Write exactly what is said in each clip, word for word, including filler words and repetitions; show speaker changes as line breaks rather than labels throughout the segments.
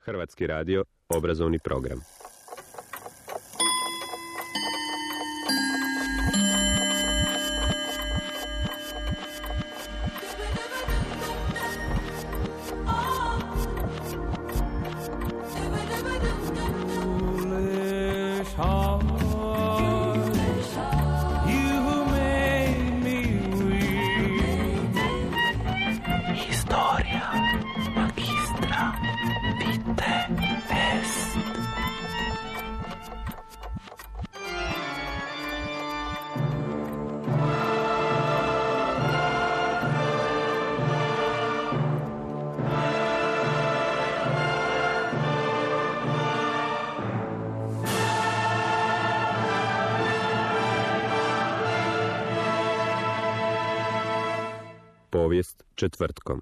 Hrvatski radio, obrazovni program. Povijest četvrtkom.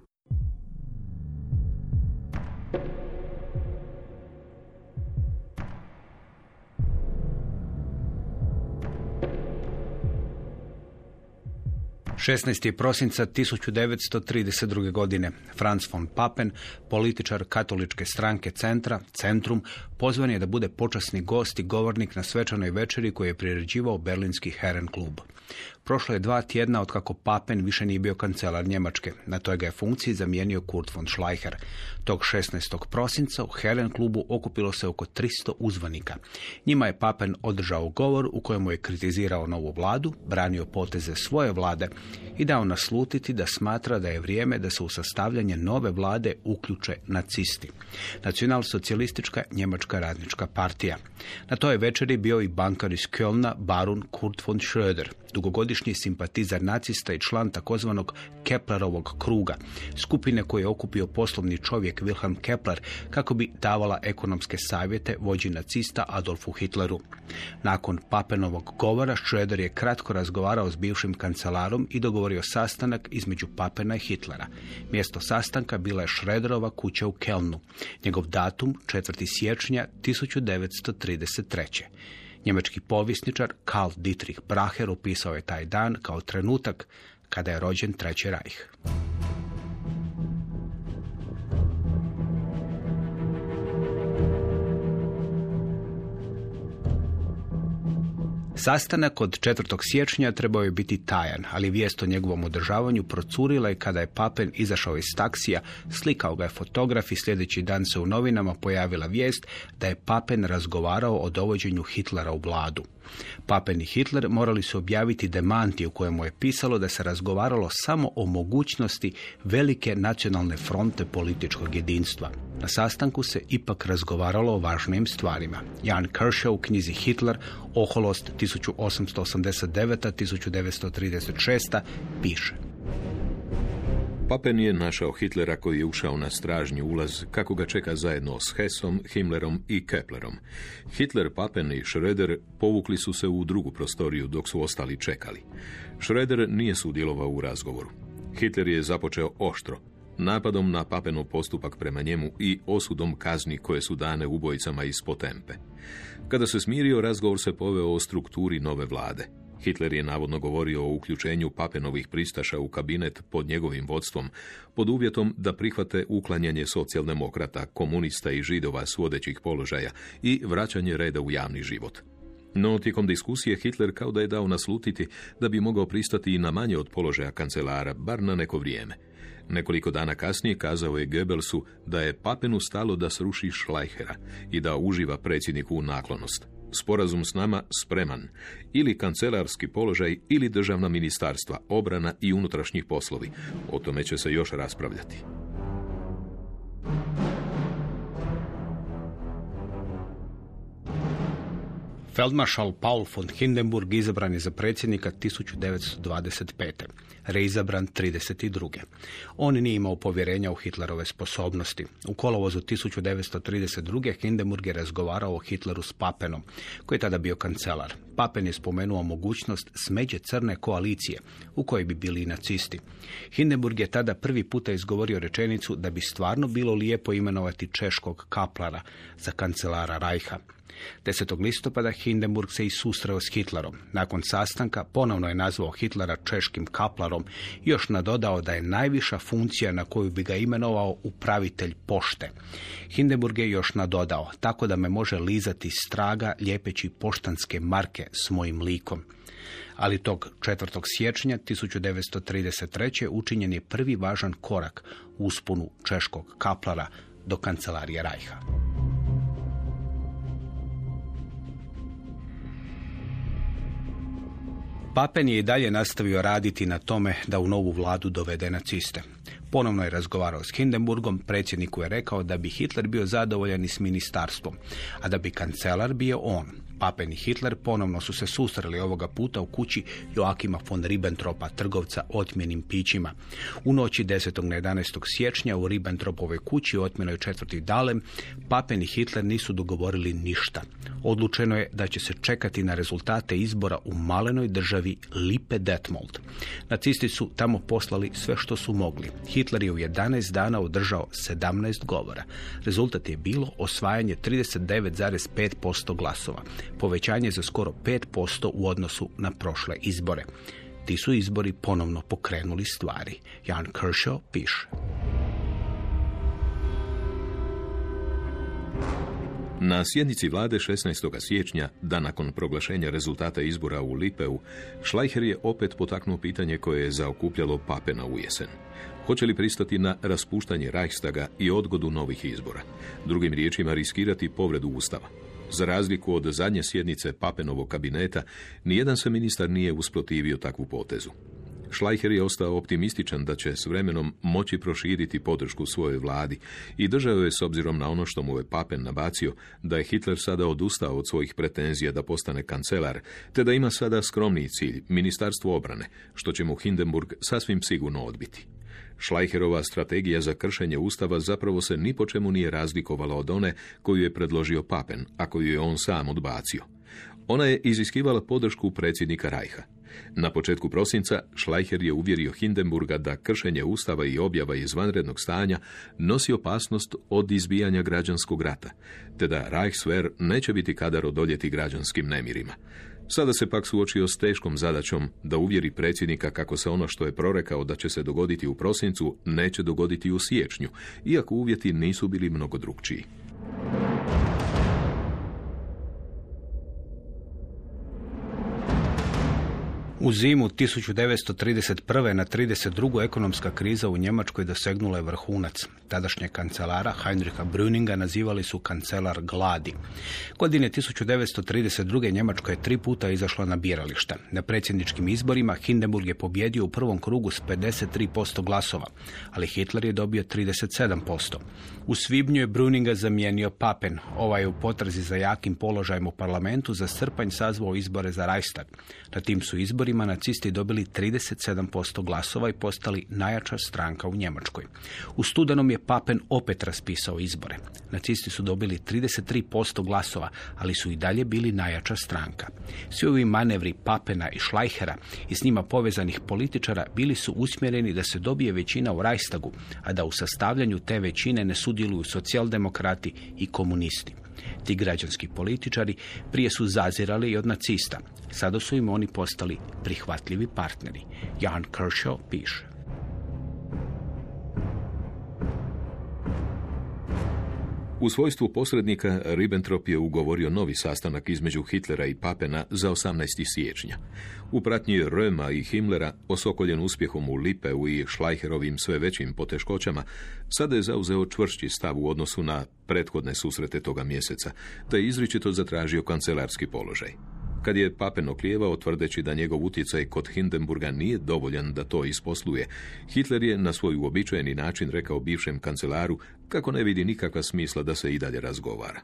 šesnaestog prosinca tisuću devetsto trideset druge. godine Franz von Papen, političar katoličke stranke Centra, Centrum, pozvan je da bude počasni gost i govornik na svečanoj večeri koju je priređivao berlinski Herrenklub. Prošlo je dva tjedna otkako Papen više nije bio kancelar Njemačke. Na toj ga je funkciji zamijenio Kurt von Schleicher. Tog šesnaestog prosinca u Herrenklubu okupilo se oko tristo uzvanika. Njima je Papen održao govor u kojemu je kritizirao novu vladu, branio poteze svoje vlade i dao naslutiti da smatra da je vrijeme da se u sastavljanje nove vlade uključe nacisti. Nacionalsocijalistička Njemačka radnička partija. Na toj večeri bio i bankar iz Kölna, barun Kurt von Schröder, dugogodišnji simpatizar nacista i član takozvanog Keplerovog kruga, skupine koje je okupio poslovni čovjek Wilhelm Kepler kako bi davala ekonomske savjete vođi nacista Adolfu Hitleru. Nakon Papenovog govora Schröder je kratko razgovarao s bivšim kancelarom i dogovorio sastanak između Papena i Hitlera. Mjesto sastanka bila je Schröderova kuća u Kölnu. Njegov datum četvrtog siječnja tisuću devetsto trideset treće. Njemački povjesničar Karl Dietrich Bracher opisao je taj dan kao trenutak kada je rođen Treći Reich. Sastanak od četvrtog siječnja trebao je biti tajan, ali vijest o njegovom održavanju procurila je kada je Papen izašao iz taksija, slikao ga je fotograf i sljedeći dan se u novinama pojavila vijest da je Papen razgovarao o dovođenju Hitlera u vladu. Papen i Hitler morali su objaviti demanti u kojemu je pisalo da se razgovaralo samo o mogućnosti velike nacionalne fronte političkog jedinstva. Na sastanku se ipak razgovaralo o važnijim stvarima. Jan Kershaw u knjizi Hitler, oholost tisuću osamsto osamdeset deveta do tisuću devetsto trideset šesta piše:
Papen je našao Hitlera koji je ušao na stražnji ulaz kako ga čeka zajedno s Hessom, Himmlerom i Keplerom. Hitler, Papen i Schröder povukli su se u drugu prostoriju dok su ostali čekali. Schröder nije sudjelovao u razgovoru. Hitler je započeo oštro, napadom na Papenov postupak prema njemu i osudom kazni koje su dane ubojicama iz Potempe. Kada se smirio, razgovor se poveo o strukturi nove vlade. Hitler je navodno govorio o uključenju Papenovih pristaša u kabinet pod njegovim vodstvom, pod uvjetom da prihvate uklanjanje socijaldemokrata, komunista i židova s vodećih položaja i vraćanje reda u javni život. No, tijekom diskusije Hitler kao da je dao naslutiti da bi mogao pristati i na manje od položaja kancelara, bar na neko vrijeme. Nekoliko dana kasnije kazao je Goebbelsu da je Papenu stalo da sruši Schleichera i da uživa predsjedniku naklonost. Sporazum s nama spreman. Ili kancelarski položaj, ili državna ministarstva, obrana i unutrašnjih poslovi. O tome će se još raspravljati.
Feldmaršal Paul von Hindenburg izabran je za predsjednika tisuću devetsto dvadeset pete. Reizabran trideset druge. On nije imao povjerenja u Hitlerove sposobnosti. U kolovozu tisuću devetsto trideset druge. Hindenburg je razgovarao o Hitleru s Papenom, koji je tada bio kancelar. Papen je spomenuo mogućnost smeđe crne koalicije, u kojoj bi bili i nacisti. Hindenburg je tada prvi puta izgovorio rečenicu da bi stvarno bilo lijepo imenovati češkog kaplara za kancelara Reicha. desetog listopada Hindenburg se i susreo s Hitlerom. Nakon sastanka ponovno je nazvao Hitlera češkim kaplarom i još nadodao da je najviša funkcija na koju bi ga imenovao upravitelj pošte. Hindenburg je još nadodao, tako da me može lizati straga lijepeći poštanske marke s mojim likom. Ali tog četvrtog siječnja tisuću devetsto trideset treće. učinjen je prvi važan korak u usponu češkog kaplara do kancelarije Reicha. Papen je i dalje nastavio raditi na tome da u novu vladu dovede naciste. Ponovno je razgovarao s Hindenburgom, predsjedniku je rekao da bi Hitler bio zadovoljan i s ministarstvom, a da bi kancelar bio on. Papen i Hitler ponovno su se susreli ovoga puta u kući Joakima von Ribbentropa, trgovca otmjenim pićima. U noći desetog na jedanaestog siječnja u Ribbentropovoj kući u otmjenoj četvrti Dahlem Papen i Hitler nisu dogovorili ništa. Odlučeno je da će se čekati na rezultate izbora u malenoj državi Lippe Detmold. Nacisti su tamo poslali sve što su mogli. Hitler je u jedanaest dana održao sedamnaest govora. Rezultat je bilo osvajanje trideset devet zarez pet posto glasova. Povećanje za skoro pet posto u odnosu na prošle izbore. Ti su izbori ponovno pokrenuli stvari. Jan Kershaw piše.
Na sjednici vlade šesnaestog siječnja, dan nakon proglašenja rezultata izbora u Lippeu, Schleicher je opet potaknuo pitanje koje je zaokupljalo Papena u jesen. Hoće li pristati na raspuštanje Reichstaga i odgodu novih izbora? Drugim riječima, riskirati povredu Ustava. Za razliku od zadnje sjednice Papenovog kabineta, nijedan se ministar nije usprotivio takvu potezu. Schleicher je ostao optimističan da će s vremenom moći proširiti podršku svojoj vladi i držao je, s obzirom na ono što mu je Papen nabacio, da je Hitler sada odustao od svojih pretenzija da postane kancelar, te da ima sada skromniji cilj, ministarstvo obrane, što će mu Hindenburg sasvim sigurno odbiti. Schleicherova strategija za kršenje Ustava zapravo se ni po čemu nije razlikovala od one koju je predložio Papen, a koju je on sam odbacio. Ona je iziskivala podršku predsjednika Reicha. Na početku prosinca Schleicher je uvjerio Hindenburga da kršenje Ustava i objava izvanrednog stanja nosi opasnost od izbijanja građanskog rata, te da Reichswehr neće biti kadar odoljeti građanskim nemirima. Sada se pak suočio s teškom zadaćom da uvjeri predsjednika kako se ono što je prorekao da će se dogoditi u prosincu neće dogoditi u siječnju, iako uvjeti nisu bili mnogo drukčiji.
U zimu tisuću devetsto trideset prve. na trideset drugu ekonomska kriza u Njemačkoj dosegnula je vrhunac. Tadašnje kancelara Heinricha Brüninga nazivali su kancelar gladi. Godine tisuću devetsto trideset druge. Njemačka je tri puta izašla na birališta. Na predsjedničkim izborima Hindenburg je pobjedio u prvom krugu s pedeset tri posto glasova, ali Hitler je dobio trideset sedam posto. U svibnju je Brüninga zamijenio Papen. Ovaj je u potrazi za jakim položajem u parlamentu za srpanj sazvao izbore za Reichstag. Na tim su izborima nacisti dobili trideset sedam posto glasova i postali najjača stranka u Njemačkoj. U studenom je Papen opet raspisao izbore. Nacisti su dobili trideset tri posto glasova, ali su i dalje bili najjača stranka. Svi ovi manevri Papena i Schleichera i s njima povezanih političara bili su usmjereni da se dobije većina u Reichstagu, a da u sastavljanju te većine ne sudjeluju socijaldemokrati i komunisti. Ti građanski političari prije su zazirali i od nacista. Sada su im oni postali prihvatljivi partneri. Jan Kershaw piše.
U svojstvu posrednika Ribbentrop je ugovorio novi sastanak između Hitlera i Papena za osamnaestog siječnja. U pratnji Röhma i Himmlera, osokoljen uspjehom u Lippeu i Schleicherovim sve većim poteškoćama, sada je zauzeo čvršći stav u odnosu na prethodne susrete toga mjeseca, te je izričito zatražio kancelarski položaj. Kad je Papen oklijevao tvrdeći da njegov utjecaj kod Hindenburga nije dovoljan da to isposluje, Hitler je na svoj uobičajeni način rekao bivšem kancelaru kako ne vidi nikakva smisla da se i dalje razgovara.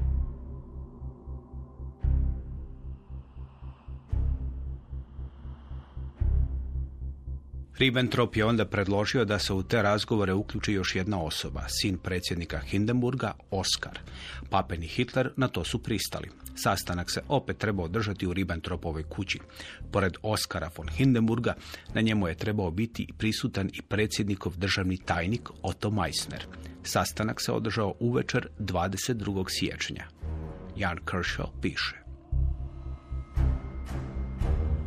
Ribbentrop je onda predložio da se u te razgovore uključi još jedna osoba, sin predsjednika Hindenburga, Oskar. Papen i Hitler na to su pristali. Sastanak se opet trebao održati u Ribbentropovoj kući. Pored Oskara von Hindenburga, na njemu je trebao biti prisutan i predsjednikov državni tajnik Otto Meissner. Sastanak se održao uvečer dvadeset drugog siječnja. Jan Kershaw piše.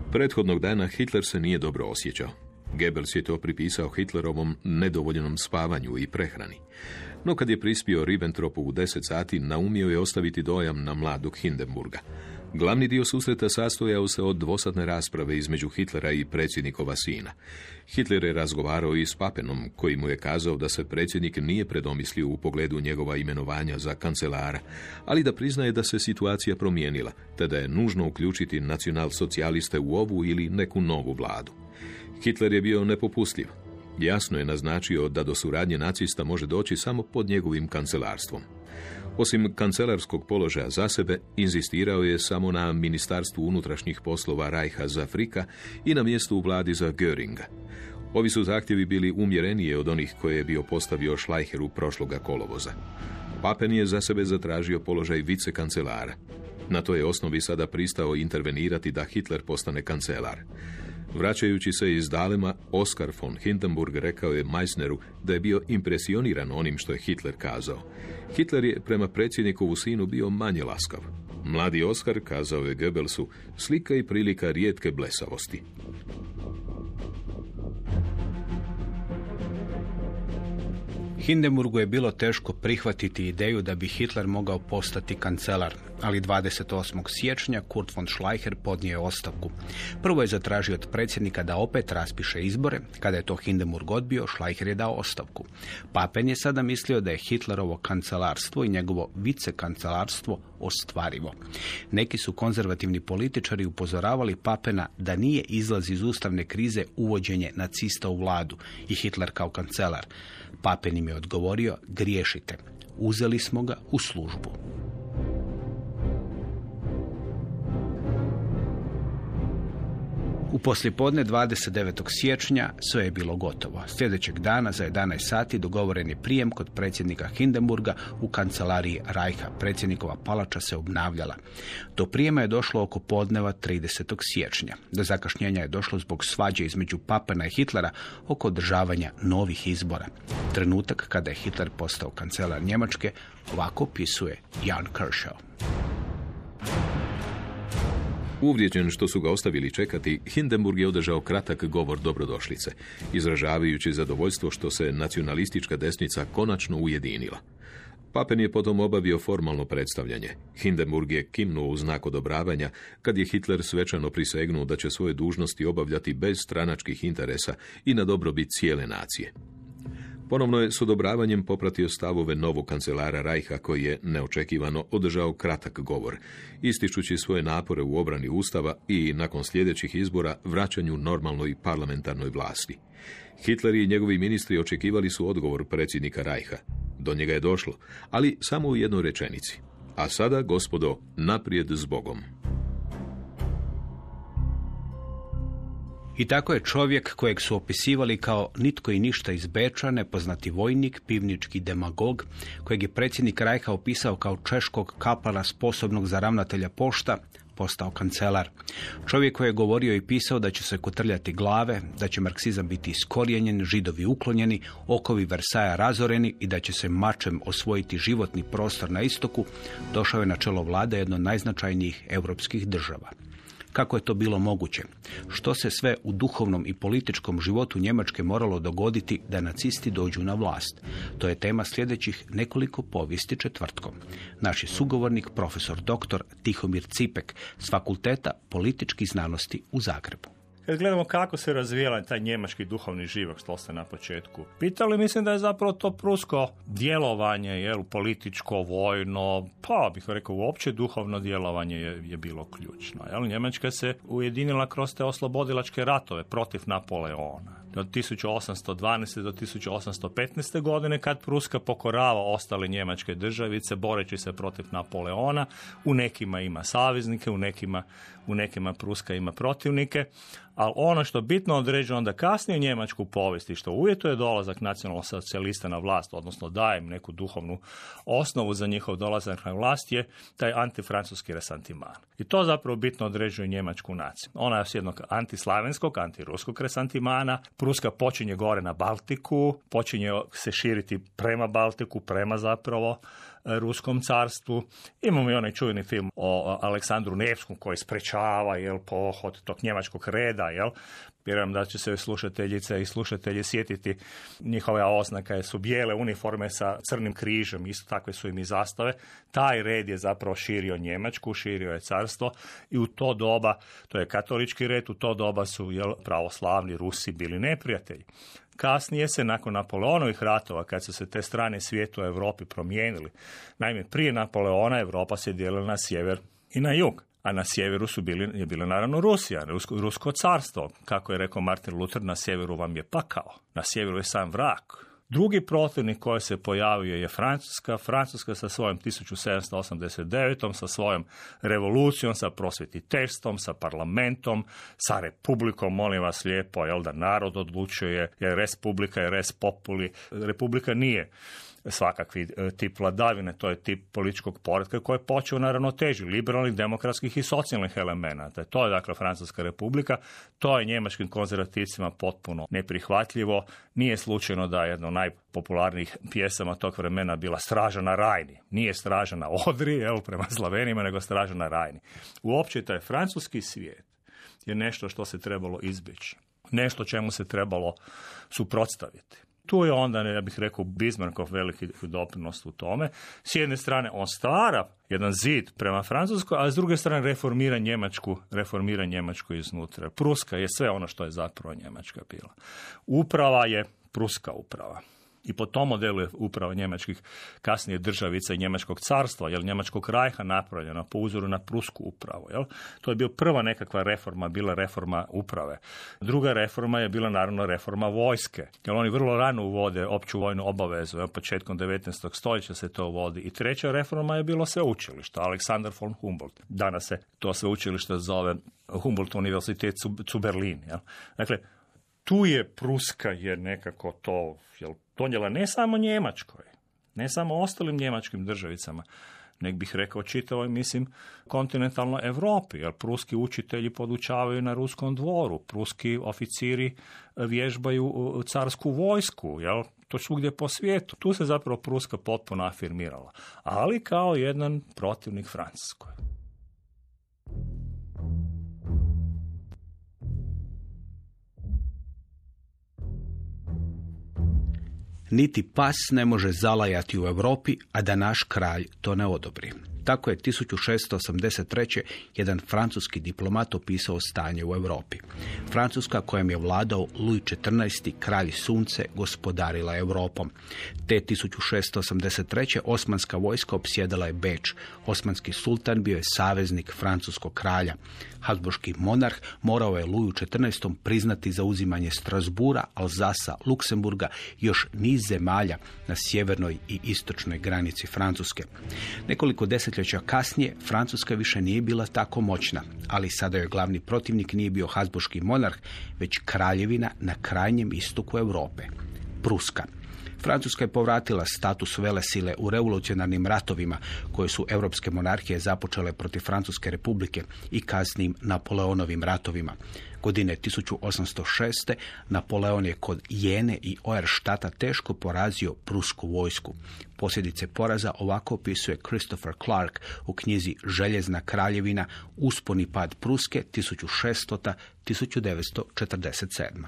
Prethodnog dana Hitler se nije dobro osjećao. Goebbels je to pripisao Hitlerovom nedovoljnom spavanju i prehrani. No kad je prispio Ribbentropu u deset sati, naumio je ostaviti dojam na mladog Hindenburga. Glavni dio susreta sastojao se od dvosatne rasprave između Hitlera i predsjednikova sina. Hitler je razgovarao i s Papenom, koji mu je kazao da se predsjednik nije predomislio u pogledu njegova imenovanja za kancelara, ali da priznaje da se situacija promijenila, te da je nužno uključiti nacionalsocijaliste u ovu ili neku novu vladu. Hitler je bio nepopustljiv. Jasno je naznačio da do suradnje nacista može doći samo pod njegovim kancelarstvom. Osim kancelarskog položaja za sebe, inzistirao je samo na Ministarstvu unutrašnjih poslova Reicha za Frika i na mjestu u vladi za Göringa. Ovi su zahtjevi bili umjerenije od onih koje je bio postavio Schleicheru prošloga kolovoza. Papen je za sebe zatražio položaj vicekancelara. Na toj je osnovi sada pristao intervenirati da Hitler postane kancelar. Vraćajući se iz Dalema, Oskar von Hindenburg rekao je Meissneru da je bio impresioniran onim što je Hitler kazao. Hitler je prema predsjednikovu sinu bio manje laskav. Mladi Oskar, kazao je Goebbelsu, slika i prilika rijetke blesavosti.
Hindenburgu je bilo teško prihvatiti ideju da bi Hitler mogao postati kancelar, ali dvadeset osmog siječnja Kurt von Schleicher podnio je ostavku. Prvo je zatražio od predsjednika da opet raspiše izbore. Kada je to Hindenburg odbio, Schleicher je dao ostavku. Papen je sada mislio da je Hitlerovo kancelarstvo i njegovo vicekancelarstvo ostvarivo. Neki su konzervativni političari upozoravali Papena da nije izlaz iz ustavne krize uvođenje nacista u vladu i Hitler kao kancelar. Papen im je odgovorio, griješite, uzeli smo ga u službu. U poslijepodne dvadeset devetog siječnja sve je bilo gotovo. Sljedećeg dana za jedanaest sati dogovoren je prijem kod predsjednika Hindenburga u kancelariji Reicha. Predsjednikova palača se obnavljala. Do prijema je došlo oko podneva tridesetog siječnja. Do zakašnjenja je došlo zbog svađe između Papena i Hitlera oko održavanja novih izbora. Trenutak kada je Hitler postao kancelar Njemačke ovako opisuje Jan Kershaw.
Uvrijeđen što su ga ostavili čekati, Hindenburg je održao kratak govor dobrodošlice, izražavajući zadovoljstvo što se nacionalistička desnica konačno ujedinila. Papen je potom obavio formalno predstavljanje. Hindenburg je kimnuo u znak odobravanja kad je Hitler svečano prisegnuo da će svoje dužnosti obavljati bez stranačkih interesa i na dobrobit cijele nacije. Ponovno je s odobravanjem popratio stavove novog kancelara Reicha koji je neočekivano održao kratak govor, ističući svoje napore u obrani Ustava i nakon sljedećih izbora vraćanju normalnoj parlamentarnoj vlasti. Hitler i njegovi ministri očekivali su odgovor predsjednika Reicha. Do njega je došlo, ali samo u jednoj rečenici. A sada, gospodo, naprijed s Bogom.
I tako je čovjek kojeg su opisivali kao nitko i ništa iz Beča, nepoznati vojnik, pivnički demagog, kojeg je predsjednik Reicha opisao kao češkog kaplara sposobnog za ravnatelja pošta, postao kancelar. Čovjek koji je govorio i pisao da će se kotrljati glave, da će marksizam biti iskorijenjen, židovi uklonjeni, okovi Versaja razoreni i da će se mačem osvojiti životni prostor na istoku, došao je na čelo vlade jedno od najznačajnijih europskih država. Kako je to bilo moguće? Što se sve u duhovnom i političkom životu Njemačke moralo dogoditi da nacisti dođu na vlast? To je tema sljedećih nekoliko povijesti četvrtkom. Naš je sugovornik profesor doktor Tihomir Cipek s Fakulteta političkih znanosti u Zagrebu.
Kad gledamo kako se razvijala taj njemački duhovni život, što ste na početku pitali, mislim da je zapravo to prusko djelovanje, jel, političko, vojno, pa bih rekao uopće duhovno djelovanje je, je bilo ključno. Jel? Njemačka se ujedinila kroz te oslobodilačke ratove protiv Napoleona. Od tisuću osamsto dvanaeste do tisuću osamsto petnaeste godine, kad Pruska pokorava ostale njemačke državice boreći se protiv Napoleona. U nekima ima saveznike, u nekima, u nekima Pruska ima protivnike. Ali ono što bitno određuje onda kasnije njemačku povijest i što uvjetuje dolazak nacionalsocijalista na vlast, odnosno daje im neku duhovnu osnovu za njihov dolazak na vlast, je taj antifrancuski resantiman. I to zapravo bitno određuje njemačku naciju. Ona je s jednog antislavenskog, antiruskog resantimana. Pruska počinje gore na Baltiku, počinje se širiti prema Baltiku, prema zapravo Ruskom carstvu. Imamo i onaj čuveni film o Aleksandru Nevskom koji sprečava jel, pohod tog njemačkog reda. Jel. Vjerujem da će se slušateljice i slušatelji sjetiti njihove oznake su bijele uniforme sa crnim križem, isto takve su im i zastave. Taj red je zapravo širio Njemačku, širio je carstvo i u to doba, to je katolički red, u to doba su jel, pravoslavni Rusi bili neprijatelji. Kasnije se, nakon Napoleonovih ratova, kad su se te strane svijeta u Europi promijenili, naime, prije Napoleona Europa se dijelila na sjever i na jug. A na sjeveru su bili, je bila naravno Rusija, Rusko, Rusko carstvo. Kako je rekao Martin Luther, na sjeveru vam je pakao, na sjeveru je sam vrak. Drugi protivnik koji se pojavio je Francuska. Francuska sa svojom tisuću sedamsto osamdeset devetom, sa svojom revolucijom, sa prosvjetiteljstvom, sa parlamentom, sa republikom, molim vas lijepo, jel da narod odlučuje, jer res publica je res populi. Republika nije svakakvi tip vladavine, to je tip političkog poretka koji je počeo na ravnoteži liberalnih, demokratskih i socijalnih elemenata. To je dakle Francuska republika, to je njemačkim konzervativcima potpuno neprihvatljivo. Nije slučajno da je jedna od najpopularnijih pjesama tog vremena bila Straža na Rajni. Nije Straža na Odri, jel, prema Slavenima, nego Straža na Rajni. Uopće taj francuski svijet je nešto što se trebalo izbjeći. Nešto čemu se trebalo suprotstaviti. Tu je onda, ja bih rekao, Bismarckov veliki doprinos u tome. S jedne strane on stvara jedan zid prema Francuskoj, a s druge strane reformira Njemačku, reformira Njemačku iznutra. Pruska je sve ono što je zapravo Njemačka bila. Uprava je pruska uprava. I po tom modelu je uprava njemačkih kasnije državica i njemačkog carstva, jel, njemačkog rajha napravljena po uzoru na prusku upravu. Jel. To je bila prva nekakva reforma, bila reforma uprave. Druga reforma je bila naravno reforma vojske. Jer oni vrlo rano uvode opću vojnu obavezu, jel, početkom devetnaestog stoljeća se to uvodi. I treća reforma je bilo sveučilište, Aleksandar von Humboldt. Danas se to sveučilište zove Humboldt Universitet zu Berlin. Jel. Dakle, tu je Pruska je nekako to, jel, donijela ne samo Njemačkoj, ne samo ostalim njemačkim državicama, nek bih rekao čitavoj, mislim, kontinentalnoj Europi, jer pruski učitelji podučavaju na ruskom dvoru, pruski oficiri vježbaju carsku vojsku, jel, to svugdje po svijetu. Tu se zapravo Pruska potpuno afirmirala, ali kao jedan protivnik Francuskoj.
Niti pas ne može zalajati u Europi, a da naš kralj to ne odobri. Tako je tisuću šessto osamdeset treće. jedan francuski diplomat opisao stanje u Europi. Francuska, kojem je vladao Louis četrnaesti, kralj sunce, gospodarila Europom. Te tisuću šessto osamdeset treće. osmanska vojska opsjedala je Beč. Osmanski sultan bio je saveznik francuskog kralja. Habsburški monarh morao je Louisu četrnaestom priznati zauzimanje Strasbura, Alzasa, Luksemburga i još niz zemalja na sjevernoj i istočnoj granici Francuske. Nekoliko desetljeća kasnije Francuska više nije bila tako moćna, ali sada joj glavni protivnik nije bio habsburški monarh, već kraljevina na krajnjem istoku Europe, Pruska. Francuska je povratila status velesile u revolucionarnim ratovima koje su europske monarhije započele protiv Francuske republike i kasnijim Napoleonovim ratovima. Godine tisuću osamsto šeste. Napoleon je kod Jene i Oerštata teško porazio prusku vojsku. Posljedice poraza ovako opisuje Christopher Clark u knjizi Željezna kraljevina, usponi pad Pruske tisuću šestota do tisuću devetsto četrdeset sedme.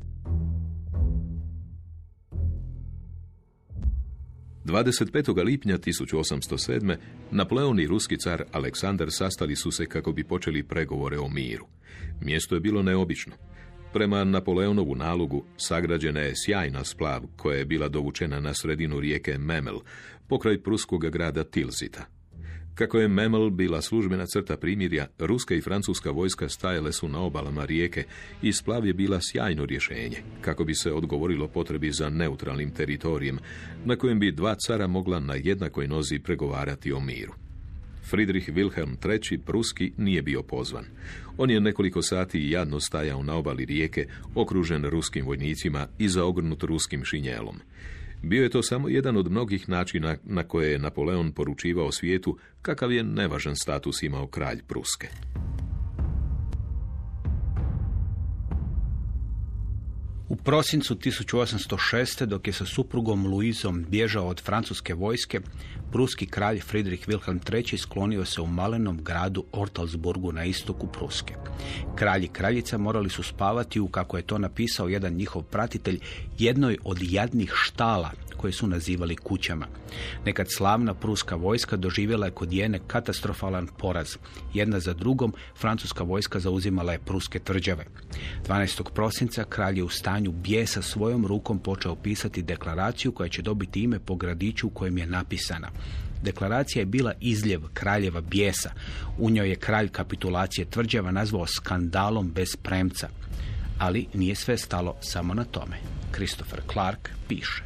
dvadeset petog lipnja tisuću osamsto sedme. Napoleon i ruski car Aleksandar sastali su se kako bi počeli pregovore o miru. Mjesto je bilo neobično. Prema Napoleonovu nalogu sagrađena je sjajna splav koja je bila dovučena na sredinu rijeke Memel, pokraj pruskog grada Tilzita. Kako je Memel bila službena crta primirja, ruska i francuska vojska stajale su na obalama rijeke i splav je bila sjajno rješenje, kako bi se odgovorilo potrebi za neutralnim teritorijem, na kojem bi dva cara mogla na jednakoj nozi pregovarati o miru. Friedrich Wilhelm treći. Pruski nije bio pozvan. On je nekoliko sati jadno stajao na obali rijeke, okružen ruskim vojnicima i zaogrnut ruskim šinjelom. Bio je to samo jedan od mnogih načina na koje je Napoleon poručivao svijetu kakav je nevažan status imao kralj Pruske.
U prosincu tisuću osamsto šeste. dok je sa suprugom Luizom bježao od francuske vojske, pruski kralj Friedrich Wilhelm treći. sklonio se u malenom gradu Ortalsburgu na istoku Pruske. Kralj i kraljica morali su spavati u, kako je to napisao jedan njihov pratitelj, jednoj od jadnih štala koje su nazivali kućama. Nekad slavna pruska vojska doživjela je kod Jene katastrofalan poraz. Jedna za drugom francuska vojska zauzimala je pruske tvrđave. dvanaestog prosinca kralj je u stanju bijesa svojom rukom počeo pisati deklaraciju koja će dobiti ime po gradiću u kojem je napisana. Deklaracija je bila izljev kraljeva bijesa. U njoj je kralj kapitulacije tvrđava nazvao skandalom bez premca. Ali nije sve stalo samo na tome. Christopher Clark piše.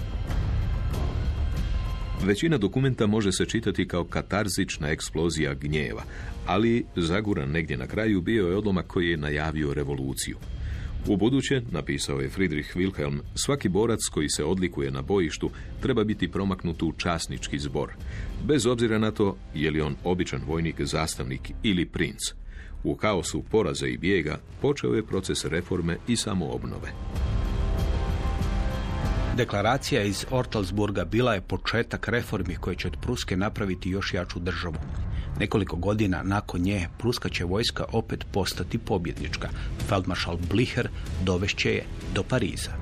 Većina dokumenta može se čitati kao katarzična eksplozija gnjeva, ali zaguran negdje na kraju bio je odlomak koji je najavio revoluciju. U buduće, napisao je Friedrich Wilhelm, svaki borac koji se odlikuje na bojištu treba biti promaknut u časnički zbor, bez obzira na to je li on običan vojnik, zastavnik ili princ. U kaosu poraza i bijega počeo je proces reforme i samoobnove.
Deklaracija iz Ortalsburga bila je početak reformi koje će od Pruske napraviti još jaču državu. Nekoliko godina nakon nje pruska će vojska opet postati pobjednička. Feldmaršal Blicher dovešće je do Pariza.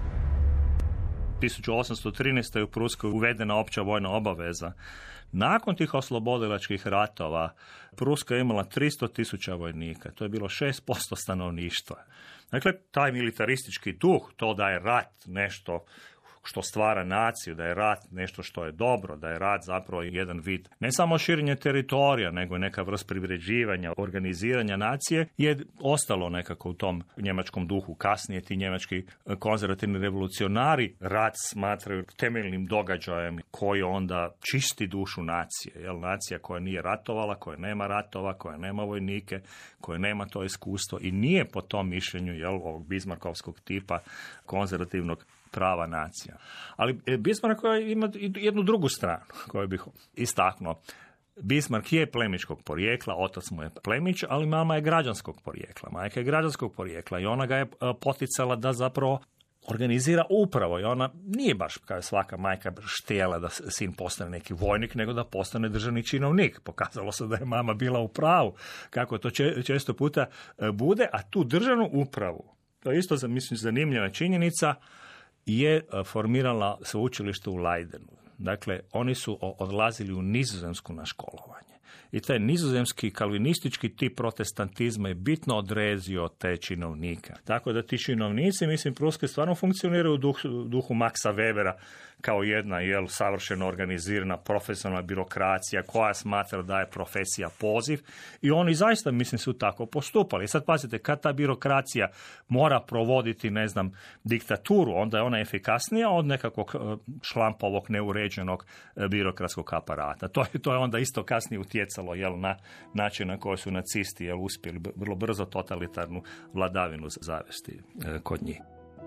tisuću osamsto trinaeste. u Pruskoj uvedena opća vojna obaveza. Nakon tih oslobodilačkih ratova Pruska je imala tristo tisuća vojnika. To je bilo šest posto stanovništva. Dakle, taj militaristički duh, to da je rat nešto što stvara naciju, da je rat nešto što je dobro, da je rat zapravo jedan vid ne samo širenje teritorija, nego i neka vrst privređivanja, organiziranja nacije, je ostalo nekako u tom njemačkom duhu. Kasnije ti njemački konzervativni revolucionari rat smatraju temeljnim događajem koji onda čisti dušu nacije. Jel, nacija koja nije ratovala, koja nema ratova, koja nema vojnike, koja nema to iskustvo i nije po tom mišljenju, jel, ovog bismarckovskog tipa konzervativnog prava nacija. Ali Bismarck ima jednu drugu stranu koju bih istaknuo. Bismarck je plemičkog porijekla, otac mu je plemić, ali mama je građanskog porijekla. Majka je građanskog porijekla i ona ga je poticala da zapravo organizira upravo i ona nije baš kao svaka majka štijela da sin postane neki vojnik, nego da postane državni činovnik. Pokazalo se da je mama bila u pravu, kako to često puta bude, a tu državnu upravu, to je isto mislim zanimljiva činjenica, je formirala sveučilište u Leidenu. Dakle, oni su odlazili u Nizozemsku na školovanje. I taj nizozemski kalvinistički tip protestantizma je bitno odrezio te činovnike. Tako da ti činovnici, mislim, Pruske stvarno funkcioniraju u duhu, duhu Maxa Webera kao jedna jel, savršeno organizirana profesionalna birokracija koja smatra da je profesija poziv i oni zaista, mislim, su tako postupali. I sad pazite, kad ta birokracija mora provoditi, ne znam, diktaturu, onda je ona efikasnija od nekakvog šlampovog, neuređenog birokratskog aparata. To je, to je onda isto kasnije utjecalo jel, na način na koji su nacisti jel, uspjeli vrlo brzo totalitarnu vladavinu zavesti e, kod njih.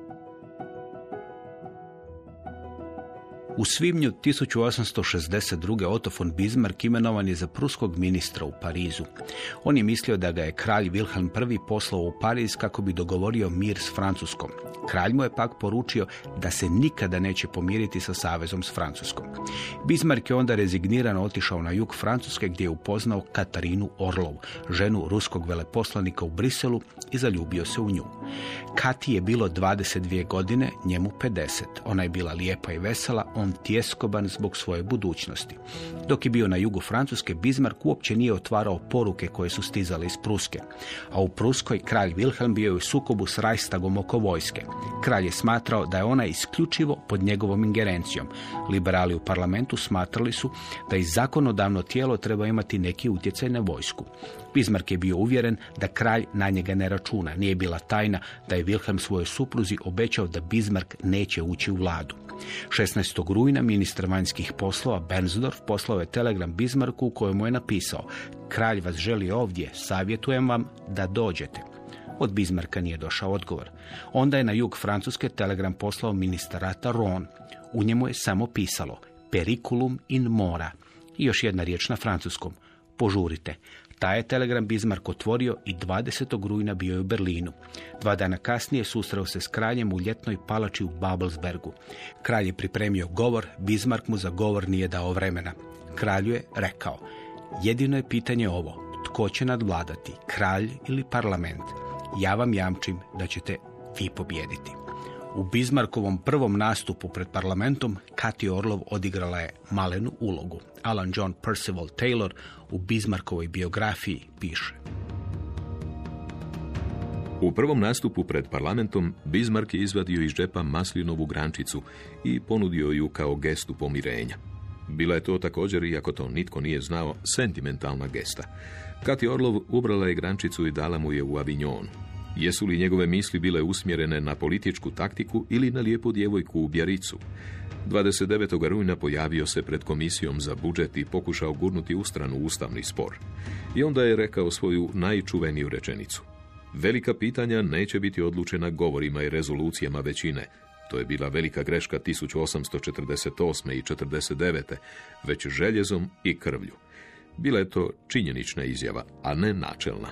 U svibnju tisuću osamsto šezdeset druge. Otto von Bismarck imenovan je za pruskog ministra u Parizu. On je mislio da ga je kralj Wilhelm prvi. poslao u Pariz kako bi dogovorio mir s Francuskom. Kralj mu je pak poručio da se nikada neće pomiriti sa savezom s Francuskom. Bismarck je onda rezignirano otišao na jug Francuske gdje je upoznao Katarinu Orlov, ženu ruskog veleposlanika u Briselu i zaljubio se u nju. Kati je bilo dvadeset dvije godine, njemu pedeset. Ona je bila lijepa i vesela, on tjeskoban zbog svoje budućnosti. Dok je bio na jugu Francuske, Bismarck uopće nije otvarao poruke koje su stizale iz Pruske. A u Pruskoj kralj Wilhelm bio je u sukobu s Reichstagom oko vojske. Kralj je smatrao da je ona isključivo pod njegovom ingerencijom. Liberali u parlamentu smatrali su da i zakonodavno tijelo treba imati neki utjecaj na vojsku. Bismarck je bio uvjeren da kralj na njega ne računa. Nije bila tajna da je Wilhelm svojoj supruzi obećao da Bismarck neće ući u vladu. šesnaestog rujna ministar vanjskih poslova Bernsdorf poslao je telegram Bismarcku u kojemu je napisao: kralj vas želi ovdje, savjetujem vam da dođete. Od Bismarcka nije došao odgovor. Onda je na jug Francuske telegram poslao ministar rata Ron. U njemu je samo pisalo periculum in mora. I još jedna riječ na francuskom: požurite. Taj je telegram Bismarck otvorio i dvadesetog rujna bio je u Berlinu. Dva dana kasnije susreo se s kraljem u ljetnoj palači u Babelsbergu. Kralj je pripremio govor, Bismarck mu za govor nije dao vremena. Kralju je rekao: jedino je pitanje ovo, tko će nadvladati, kralj ili parlament? Ja vam jamčim da ćete vi pobijediti. U Bismarckovom prvom nastupu pred parlamentom Katja Orlov odigrala je malenu ulogu. Alan John Percival Taylor u Bismarckovoj biografiji piše:
u prvom nastupu pred parlamentom Bismarck je izvadio iz džepa maslinovu grančicu i ponudio ju kao gestu pomirenja. Bila je to također, iako to nitko nije znao, sentimentalna gesta. Katja Orlov ubrala je grančicu i dala mu je u Avignonu. Jesu li njegove misli bile usmjerene na političku taktiku ili na lijepu djevojku u Bjaricu? dvadeset devetog rujna pojavio se pred komisijom za budžet i pokušao gurnuti u stranu ustavni spor. I onda je rekao svoju najčuveniju rečenicu: velika pitanja neće biti odlučena govorima i rezolucijama većine. To je bila velika greška tisuću osamsto četrdeset osme i četrdeset devete, već željezom i krvlju. Bila je to činjenična izjava, a ne načelna.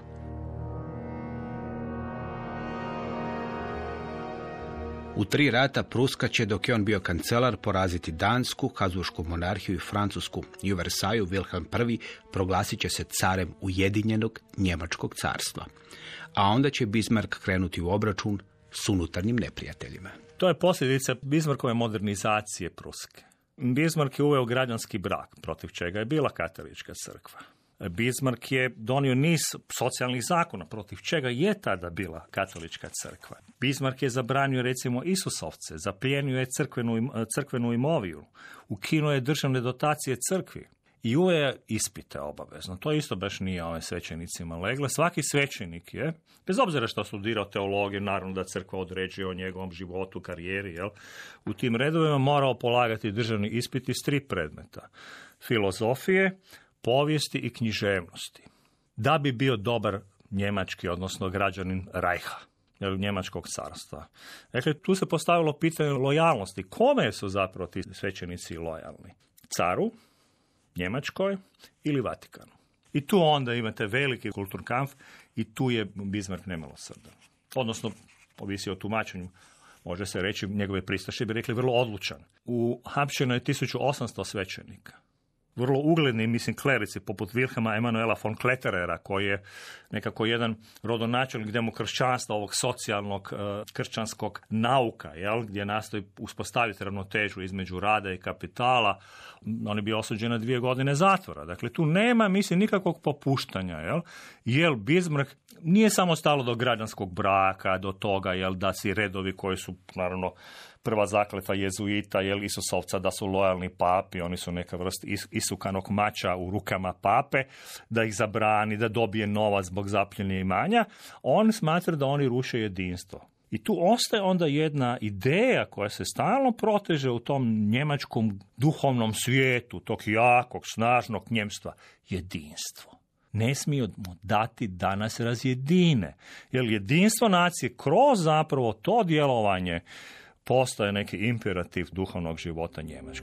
U tri rata Pruska će, dok je on bio kancelar, poraziti Dansku, Habsburšku monarhiju i Francusku. I u Versaju Wilhelm I proglasit će se carem Ujedinjenog Njemačkog carstva. A onda će Bismarck krenuti u obračun s unutarnjim neprijateljima.
To je posljedica Bismarckove modernizacije Pruske. Bismarck je uveo građanski brak, protiv čega je bila katolička crkva. Bismarck je donio niz socijalnih zakona, protiv čega je tada bila katolička crkva. Bismarck je zabranio, recimo, Isusovce, zaplijenio je crkvenu, crkvenu imovinu, ukinuo je državne dotacije crkvi i uveo je ispite obavezno. To isto baš nije ovim svećenicima legle. Svaki svećenik je, bez obzira što studirao teologiju, naravno da crkva određuje o njegovom životu, karijeri, jel, u tim redovima morao polagati državni ispit iz tri predmeta: filozofije, povijesti i književnosti, da bi bio dobar njemački, odnosno građanin Rajha, Njemačkog carstva. Dakle, tu se postavilo pitanje lojalnosti. Kome su zapravo ti svećenici lojalni? Caru, Njemačkoj ili Vatikanu? I tu onda imate veliki Kulturkampf i tu je Bismarck nemilosrdan. Odnosno, ovisi o tumačenju, može se reći, njegove pristaše bi rekli vrlo odlučan. U hapšeno je tisuću osamsto svećenika. Vrlo ugledni, mislim, klerici, poput Wilhelma Emanuela von Kletterera, koji je nekako jedan rodonačelnik demokršćanstva, ovog socijalnog uh, kršćanskog nauka, jel, gdje nastoji uspostaviti ravnotežu između rada i kapitala. On je bio osuđen na dvije godine zatvora. Dakle, tu nema, mislim, nikakvog popuštanja, jel, jer Bismarck nije samo stalo do građanskog braka, do toga, jel, da si redovi koji su, naravno, prva zakletva jezuita, jel, Isusovca, da su lojalni papi, oni su neka vrsta is, isukanog mača u rukama pape, da ih zabrani, da dobije novac zbog zapljenja imanja. On smatra da oni ruše jedinstvo. I tu ostaje onda jedna ideja koja se stalno proteže u tom njemačkom duhovnom svijetu, tog jakog, snažnog njemstva, jedinstvo. Ne smiju dati da nas razjedine, jer jedinstvo nacije kroz zapravo to djelovanje postaje neki imperativ duhovnog života Njemačke.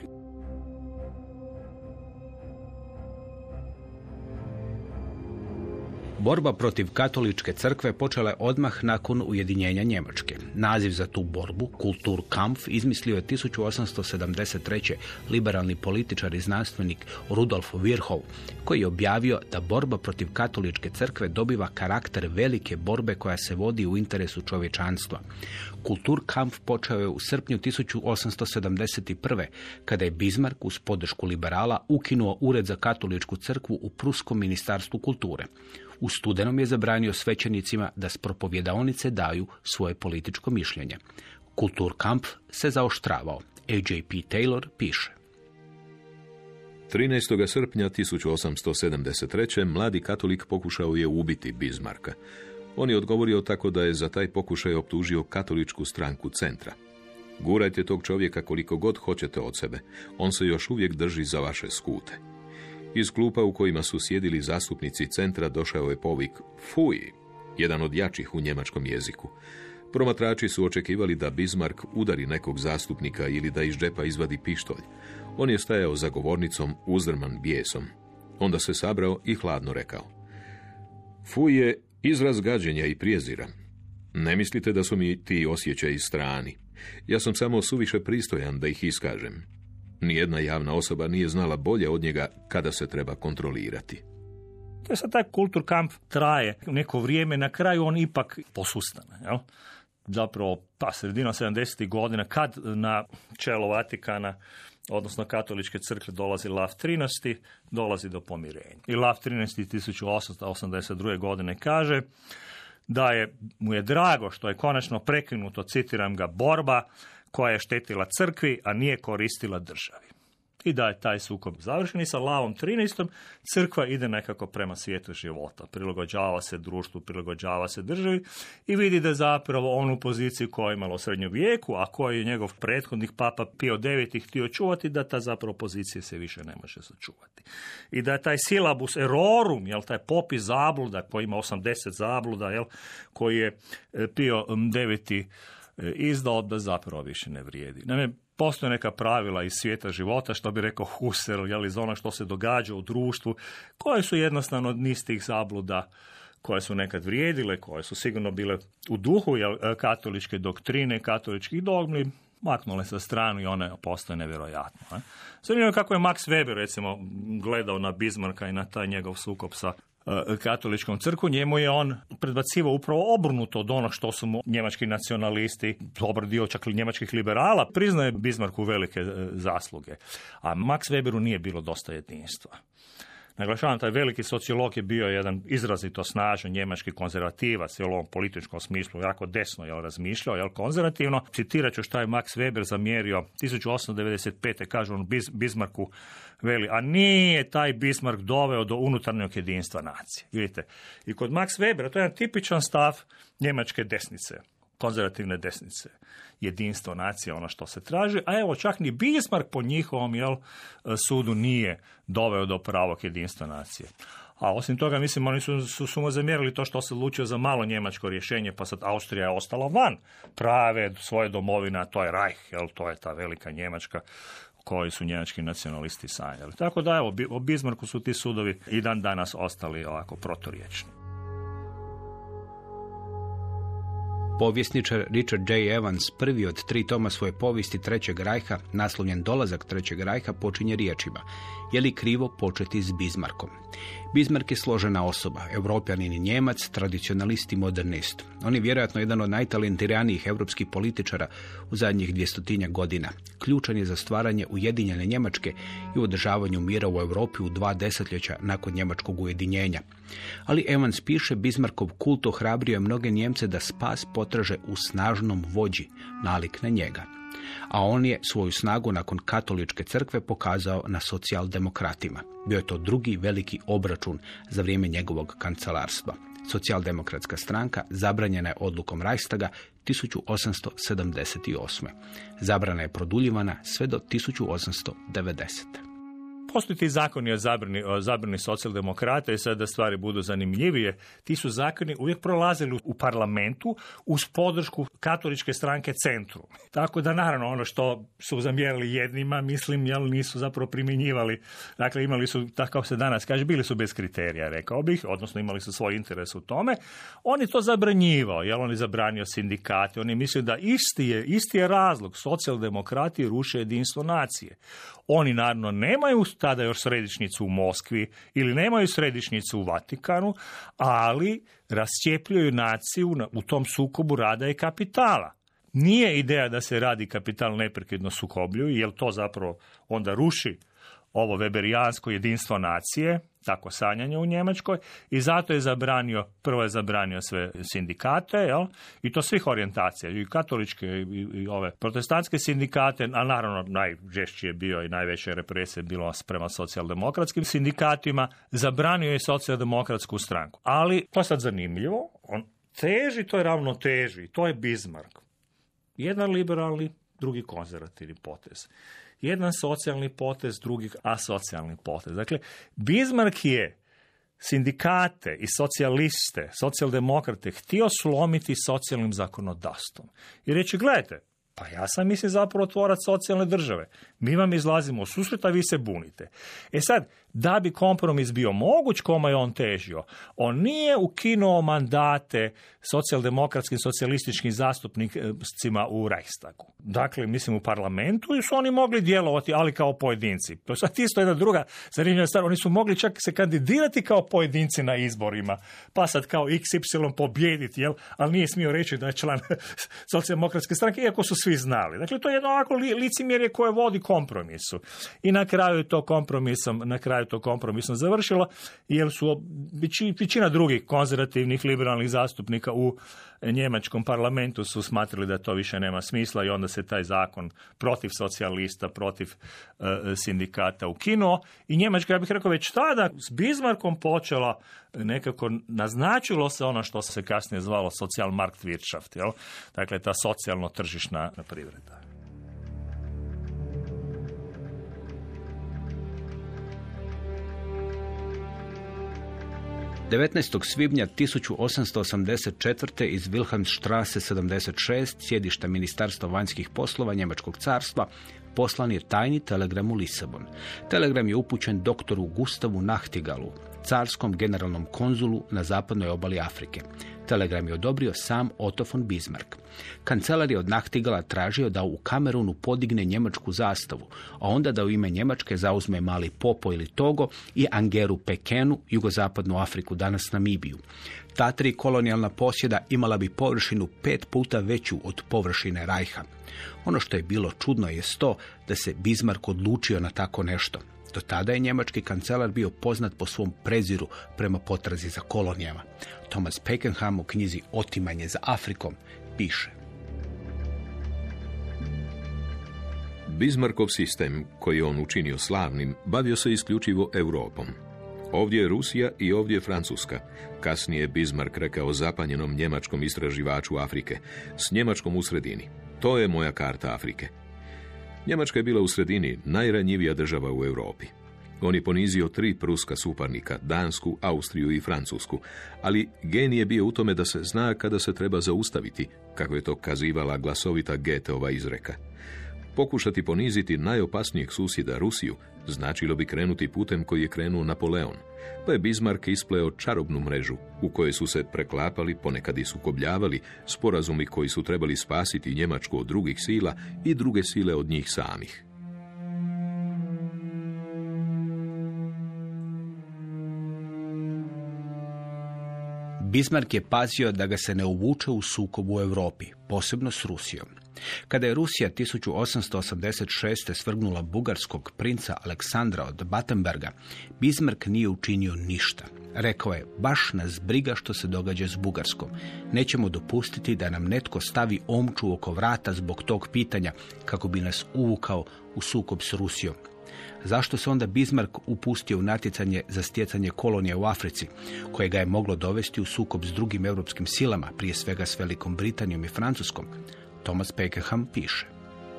Borba protiv katoličke crkve počela je odmah nakon ujedinjenja Njemačke. Naziv za tu borbu, Kulturkampf, izmislio je tisuću osamsto sedamdeset treće liberalni političar i znanstvenik Rudolf Virchow, koji je objavio da borba protiv katoličke crkve dobiva karakter velike borbe koja se vodi u interesu čovječanstva. Kulturkampf počeo je u srpnju tisuću osamsto sedamdeset prve. kada je Bismarck uz podršku liberala ukinuo ured za katoličku crkvu u Pruskom ministarstvu kulture. U studenom je zabranio svećenicima da s propovjedaonice daju svoje političko mišljenje. Kulturkampf se zaoštravao. A J P Taylor piše:
trinaestog srpnja tisuću osamsto sedamdeset treće. mladi katolik pokušao je ubiti Bismarcka. On je odgovorio tako da je za taj pokušaj optužio katoličku stranku centra. Gurajte tog čovjeka koliko god hoćete od sebe. On se još uvijek drži za vaše skute. Iz klupa u kojima su sjedili zastupnici centra došao je povik "Fuj", jedan od jačih u njemačkom jeziku. Promatrači su očekivali da Bismarck udari nekog zastupnika ili da iz džepa izvadi pištolj. On je stajao za govornicom uzdrman bijesom. Onda se sabrao i hladno rekao: Fuj je izraz gađenja i prijezira. Ne mislite da su mi ti osjećaji strani. Ja sam samo suviše pristojan da ih iskažem. Nijedna javna osoba nije znala bolje od njega kada se treba kontrolirati.
To je sad taj kulturkamp traje neko vrijeme, na kraju on ipak posustane, jel? Zapravo, pa sredina sedamdesetih godina, kad na čelo Vatikana, odnosno katoličke crkve, dolazi Lav trinaesti, dolazi do pomirenja. I Lav trinaesti tisuću osamsto osamdeset druge godine kaže da je, mu je drago što je konačno prekinuto, citiram ga, borba koja je štetila crkvi, a nije koristila državi. I da je taj sukob završen i sa Lavom trinaestom crkva ide nekako prema svijetu života. Prilagođava se društvu, prilagođava se državi i vidi da zapravo onu poziciju koju je imala u srednjem vijeku, a koju je njegov prethodnik Papa Pio deveti htio čuvati, da ta zapravo pozicija se više ne može sačuvati. I da je taj silabus errorum, jel, taj popis zabluda koji ima osamdeset zabluda, jel, koji je Pio deveti izdao, da zapravo više ne vrijedi. Naime, postoje neka pravila iz svijeta života, što bi rekao Husserl, jel, iz ono što se događa u društvu, koje su jednostavno niz tih zabluda koje su nekad vrijedile, koje su sigurno bile u duhu, jel, katoličke doktrine, katoličkih dogmi, maknule sa stranu i one postoje nevjerojatno. Ne? Zanimljivo kako je Max Weber, recimo, gledao na Bismarcka i na taj njegov sukob sa katoličkom crkvu. Njemu je on predbacivao upravo obrnuto od onog što su mu njemački nacionalisti, dobar dio čak i njemačkih liberala, priznaje Bismarcku velike zasluge. A Max Weberu nije bilo dosta jedinstva. Naglašavam, taj veliki sociolog je bio jedan izrazito snažan njemački konzervativac, jel, u ovom političkom smislu, jako desno, jel, razmišljao, jel, konzervativno. Citirat ću šta je Max Weber zamjerio tisuću osamsto devedeset pete, kaže on Bis- Bismarcku, veli, a nije taj Bismarck doveo do unutarnjeg jedinstva nacije. Vidite, i kod Max Webera to je jedan tipičan stav njemačke desnice, konzervativne desnice. Jedinstvo nacije, ono što se traži, a evo čak ni Bismarck po njihovom, jel, sudu nije doveo do pravog jedinstva nacije. A osim toga, mislim, oni su, su, su mu zamjerili to što se odlučio za malo njemačko rješenje, pa sad Austrija je ostala van prave svoje domovine, a to je Reich, jel, to je ta velika Njemačka koji su njemački nacionalisti sanjali. Tako da, evo, o Bismarcku su ti sudovi i dan danas ostali ovako proturječni.
Povjesničar Richard J. Evans, prvi od tri toma svoje povijesti Trećeg rajha, naslovljen Dolazak Trećeg rajha, počinje riječima: je li krivo početi s Bismarckom? Bismarck je složena osoba, Europljanin i Njemac, tradicionalist i modernist. On je vjerojatno jedan od najtalentiranijih europskih političara u zadnjih dvjestotinjak godina. Ključan je za stvaranje ujedinjene Njemačke i u održavanju mira u Europi u dva desetljeća nakon njemačkog ujedinjenja. Ali Evans piše, Bismarckov kult ohrabrio je mnoge Njemce da spas potraže u snažnom vođi, nalik na njega. A on je svoju snagu nakon katoličke crkve pokazao na socijaldemokratima. Bio je to drugi veliki obračun za vrijeme njegovog kancelarstva. Socijaldemokratska stranka zabranjena je odlukom Reichstaga tisuću osamsto sedamdeset osme. Zabrana je produljivana sve do tisuću osamsto devedesete.
Postoji ti zakoni o zabrani, o zabrani socijaldemokrata i sad da stvari budu zanimljivije. Ti su zakoni uvijek prolazili u parlamentu uz podršku katoličke stranke Centrum. Tako da naravno ono što su zamjerili jednima, mislim, jel, nisu zapravo primjenjivali. Dakle, imali su, tako kao se danas kaže, bili su bez kriterija, rekao bih, odnosno imali su svoj interes u tome. On je to zabranjivao, jel, on je zabranio sindikate, on je mislio da isti je, isti je razlog, socijaldemokrati ruše jedinstvo nacije. Oni naravno nemaju tada još središnjicu u Moskvi ili nemaju središnjicu u Vatikanu, ali rascijepljuju naciju u tom sukobu rada i kapitala. Nije ideja da se radi kapital neprekidno sukobljuju, jer to zapravo onda ruši ovo weberijansko jedinstvo nacije, tako sanjanje u Njemačkoj, i zato je zabranio, prvo je zabranio sve sindikate, jel? I to svih orijentacija, i katoličke i, i ove protestantske sindikate, a naravno najžešći je bio i najveća represija bilo prema socijaldemokratskim sindikatima, zabranio je socijaldemokratsku stranku. Ali, to je sad zanimljivo, on teži, to je ravnoteži, to je Bismarck. Jedan liberalni, drugi konzervativni potez. Jedan socijalni potez, drugi asocijalni potez. Dakle, Bismarck je sindikate i socijaliste, socijaldemokrate htio slomiti socijalnim zakonodavstvom. I reći, gledajte, pa ja sam mislim zapravo tvorac socijalne države. Mi vam izlazimo u susret, a vi se bunite. E sad, da bi kompromis bio moguć, kome je on težio, on nije ukinuo mandate socijaldemokratskim, socijalističkim zastupnicima u Reichstagu. Dakle, mislim u parlamentu i su oni mogli djelovati, ali kao pojedinci. To je sad isto jedna druga zanimljiva stvar. Oni su mogli čak se kandidirati kao pojedinci na izborima, pa sad kao iks ipsilon pobjediti, jel? Ali nije smio reći da je član socijaldemokratske stranke, iako su svi znali. Dakle, to je jedno ovako li, licemjerje koje vodi kompromisu. I na kraju to kompromisom, na kraju to kompromisom završilo, jer su većina drugih konzervativnih, liberalnih zastupnika u njemačkom parlamentu su smatrali da to više nema smisla i onda se taj zakon protiv socijalista, protiv uh, sindikata ukinuo. I Njemačka, ja bih rekao, već tada s Bismarckom počela nekako, naznačilo se ono što se kasnije zvalo Sozialmarktwirtschaft, jel? Dakle, ta socijalno-tržišna privreda.
devetnaestog svibnja tisuću osamsto osamdeset četvrte iz Wilhelmstrasse sedamdeset šest, sjedišta Ministarstva vanjskih poslova Njemačkog carstva, poslan je tajni telegram u Lisabon. Telegram je upućen doktoru Gustavu Nachtigalu, carskom generalnom konzulu na zapadnoj obali Afrike. Telegram je odobrio sam Otto von Bismarck. Kancelar je od Nachtigala tražio da u Kamerunu podigne njemačku zastavu, a onda da u ime Njemačke zauzme Mali Popo ili Togo i Angeru Pekenu, jugozapadnu Afriku, danas Namibiju. Ta tri kolonijalna posjeda imala bi površinu pet puta veću od površine Rajha. Ono što je bilo čudno je to da se Bismarck odlučio na tako nešto. Do tada je njemački kancelar bio poznat po svom preziru prema potrazi za kolonijama. Thomas Pakenham u knjizi Otimanje za Afrikom piše:
Bismarckov sistem, koji je on učinio slavnim, bavio se isključivo Europom. Ovdje je Rusija i ovdje je Francuska. Kasnije je Bismarck rekao zapanjenom njemačkom istraživaču Afrike, s Njemačkom u sredini. To je moja karta Afrike. Njemačka je bila u sredini najranjivija država u Europi. On je ponizio tri pruska suparnika, Dansku, Austriju i Francusku, ali genij je bio u tome da se zna kada se treba zaustaviti, kako je to kazivala glasovita Goetheova izreka. Pokušati poniziti najopasnijeg susjeda Rusiju značilo bi krenuti putem koji je krenuo Napoleon, pa je Bismarck ispleo čarobnu mrežu u kojoj su se preklapali, ponekad i sukobljavali, sporazumi koji su trebali spasiti Njemačku od drugih sila i druge sile od njih samih.
Bismarck je pazio da ga se ne uvuče u sukob u Europi, posebno s Rusijom. Kada je Rusija tisuću osamsto osamdeset šeste svrgnula bugarskog princa Aleksandra od Battenberga, Bismarck nije učinio ništa. Rekao je: baš nas briga što se događa s Bugarskom. Nećemo dopustiti da nam netko stavi omču oko vrata zbog tog pitanja kako bi nas uvukao u sukob s Rusijom. Zašto se onda Bismarck upustio u natjecanje za stjecanje kolonije u Africi, koje ga je moglo dovesti u sukob s drugim europskim silama, prije svega s Velikom Britanijom i Francuskom? Thomas Pakenham piše: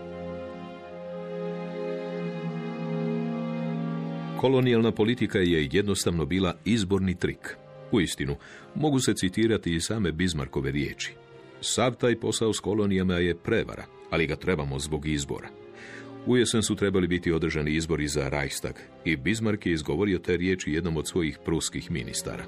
Kolonijalna politika je jednostavno bila izborni trik. Uistinu, mogu se citirati i same Bismarckove riječi. Sav taj posao s kolonijama je prevara, ali ga trebamo zbog izbora. U jesen su trebali biti održani izbori za Reichstag i Bismarck je izgovorio te riječi jednom od svojih pruskih ministara.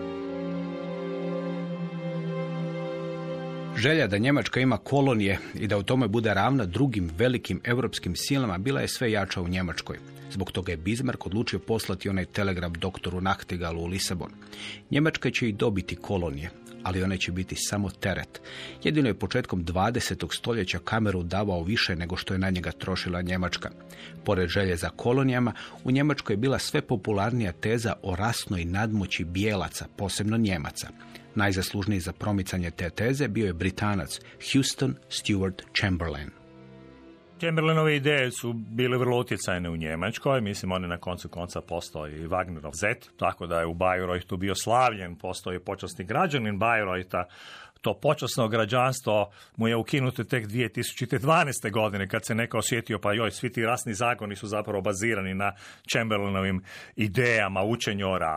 Želja da Njemačka ima kolonije i da u tome bude ravna drugim velikim europskim silama bila je sve jača u Njemačkoj. Zbog toga je Bismarck odlučio poslati onaj telegram doktoru Nachtigalu u Lisabon. Njemačka će i dobiti kolonije, ali one će biti samo teret. Jedino je početkom dvadesetog stoljeća Kameru davao više nego što je na njega trošila Njemačka. Pored želje za kolonijama, u Njemačkoj je bila sve popularnija teza o rasnoj nadmoći bijelaca, posebno Njemaca. Najzaslužniji za promicanje te teze bio je Britanac Houston Stewart Chamberlain.
Chamberlainove ideje su bile vrlo utjecajne u Njemačkoj, mislim on je na koncu konca postao i Wagnerov zet, tako da je u Bayreuthu bio slavljen, postao je počasni građanin Bayreutha. To počasno građanstvo mu je ukinuto tek dvije tisuće dvanaeste. godine, kad se neko osjetio, pa joj, svi ti rasni zakoni su zapravo bazirani na Chamberlainovim idejama, učenju o rasi.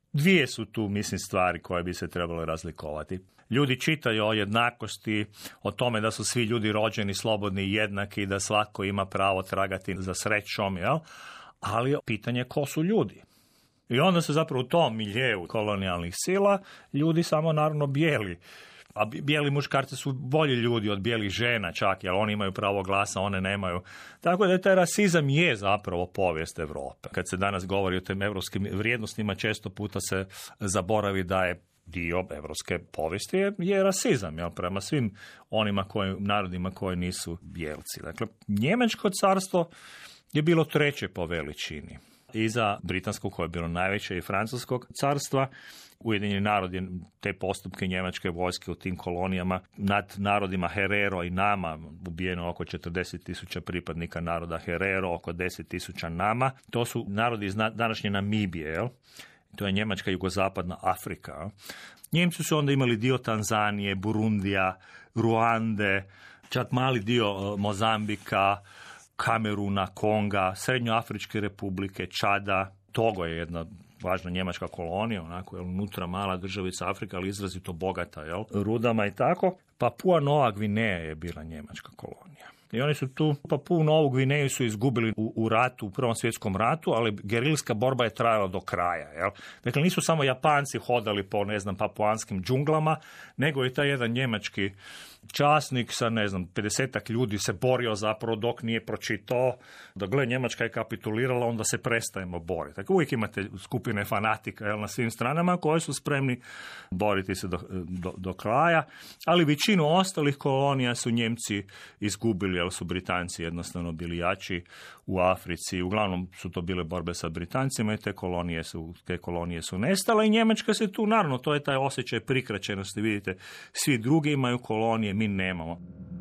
Dvije su tu, mislim, stvari koje bi se trebalo razlikovati. Ljudi čitaju o jednakosti, o tome da su svi ljudi rođeni, slobodni i jednaki, da svako ima pravo tragati za srećom, jel? Ali pitanje je ko su ljudi. I onda se zapravo u tom miljeu kolonijalnih sila ljudi samo naravno bijeli. A bijeli muškarci su bolji ljudi od bijelih žena čak, jer oni imaju pravo glasa, one nemaju. Tako da taj rasizam je zapravo povijest Europe. Kad se danas govori o tim evropskim vrijednostima, često puta se zaboravi da je dio evropske povijesti je, je rasizam, jel, prema svim onima koji, narodima koji nisu bijelci. Dakle, Njemačko carstvo je bilo treće po veličini. Iza Britanskog, koje je bilo najveće, i Francuskog carstva. Ujedinjeni narod je te postupke njemačke vojske u tim kolonijama nad narodima Herero i Nama, ubijeno oko četrdeset tisuća pripadnika naroda Herero, oko deset tisuća Nama. To su narodi iz današnje Namibije, jel? To je njemačka jugozapadna Afrika. Njemci su onda imali dio Tanzanije, Burundija, Ruande, čak mali dio Mozambika, Kameruna, Konga, Srednjoafričke republike, Čada. Togo je jedna važna njemačka kolonija, onako, jel, unutra mala državica Afrika, ali izrazito bogata, jel, rudama i tako. Papua Nova Gvineja je bila njemačka kolonija. I oni su tu, Papua Novu Gvineju su izgubili u, u ratu, u Prvom svjetskom ratu, ali gerilska borba je trajala do kraja. Jel? Dakle, nisu samo Japanci hodali po, ne znam, papuanskim džunglama, nego i taj jedan njemački časnik sa, ne znam, pedesetak ljudi se borio zapravo dok nije pročitao da, gle, Njemačka je kapitulirala, onda se prestajemo boriti. Dakle, uvijek imate skupine fanatika, jel, na svim stranama koji su spremni boriti se do, do, do kraja, ali većinu ostalih kolonija su Njemci izgubili, jer su Britanci jednostavno bili jači u Africi. Uglavnom su to bile borbe sa Britancima i te kolonije su, te kolonije su nestale i Njemačka se tu, naravno, to je taj osjećaj prikraćenosti. Vidite, svi drugi imaju kolonije, mi nemamo.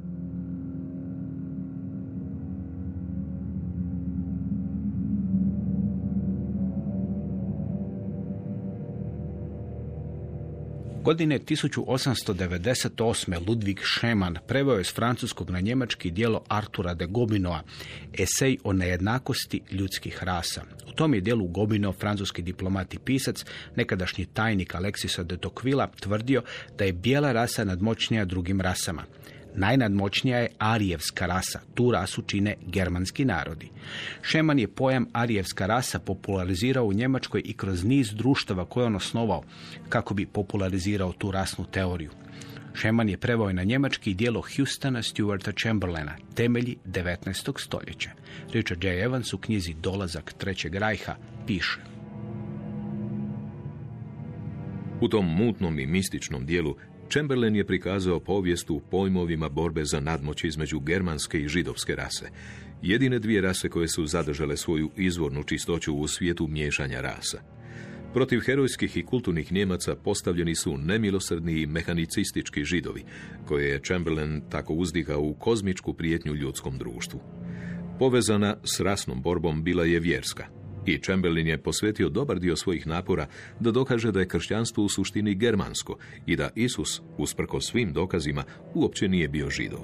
Godine tisuću osamsto devedeset osme. Ludwig Schemann preveo je s francuskog na njemački djelo Artura de Gobineaua, esej o nejednakosti ljudskih rasa. U tom je djelu Gobineau, francuski diplomat i pisac, nekadašnji tajnik Alexisa de Tocqueville, tvrdio da je bijela rasa nadmoćnija drugim rasama. Najnadmoćnija je arijevska rasa. Tu rasu čine germanski narodi. Schemann je pojam arijevska rasa popularizirao u Njemačkoj i kroz niz društava koje on osnovao kako bi popularizirao tu rasnu teoriju. Schemann je preveo na njemački djelo Houstona Stuarta Chamberlaina, Temelji devetnaestog stoljeća. Richard J. Evans u knjizi Dolazak Trećeg rajha piše:
U tom mutnom i mističnom dijelu Chamberlain je prikazao povijest u pojmovima borbe za nadmoć između germanske i židovske rase, jedine dvije rase koje su zadržale svoju izvornu čistoću u svijetu miješanja rasa. Protiv herojskih i kulturnih Njemaca postavljeni su nemilosrdni i mehanicistički židovi, koje je Chamberlain tako uzdigao u kozmičku prijetnju ljudskom društvu. Povezana s rasnom borbom bila je vjerska, i Chamberlain je posvetio dobar dio svojih napora da dokaže da je kršćanstvo u suštini germansko i da Isus, usprkos svim dokazima, uopće nije bio Židov.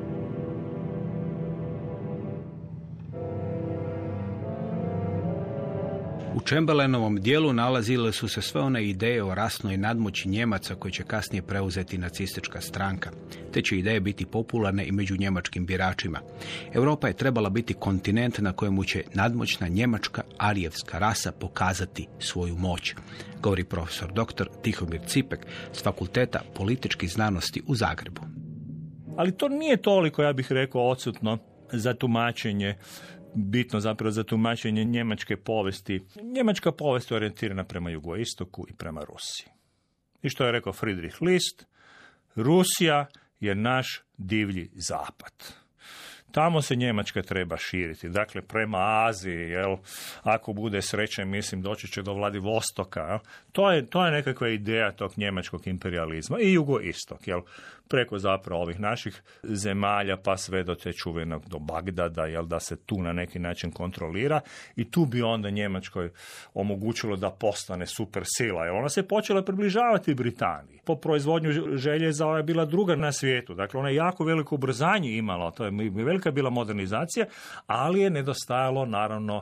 U Chamberlainovom dijelu nalazile su se sve one ideje o rasnoj nadmoći Njemaca koje će kasnije preuzeti nacistička stranka. Te će ideje biti popularne i među njemačkim biračima. Europa je trebala biti kontinent na kojemu će nadmoćna njemačka arijevska rasa pokazati svoju moć, govori profesor doktor Tihomir Cipek s Fakulteta političkih znanosti u Zagrebu.
Ali to nije toliko, ja bih rekao, odsutno za tumačenje, bitno zapravo za tumačenje njemačke povijesti. Njemačka povijest je orijentirana prema jugoistoku i prema Rusiji. I što je rekao Friedrich List, Rusija je naš divlji zapad. Tamo se Njemačka treba širiti, dakle prema Aziji, jel, ako bude sreće, mislim, doći će do Vladivostoka. Jel. To je, to je nekakva ideja tog njemačkog imperializma i jugoistok, jel, preko zapravo ovih naših zemalja pa sve do te čuvenog do Bagdada, jel, da se tu na neki način kontrolira i tu bi onda Njemačkoj omogućilo da postane super sila. Jel. Ona se počela približavati Britaniji. Po proizvodnju željeza ona je bila druga na svijetu, dakle ona je jako veliko ubrzanje imala, to je velika bila modernizacija, ali je nedostajalo naravno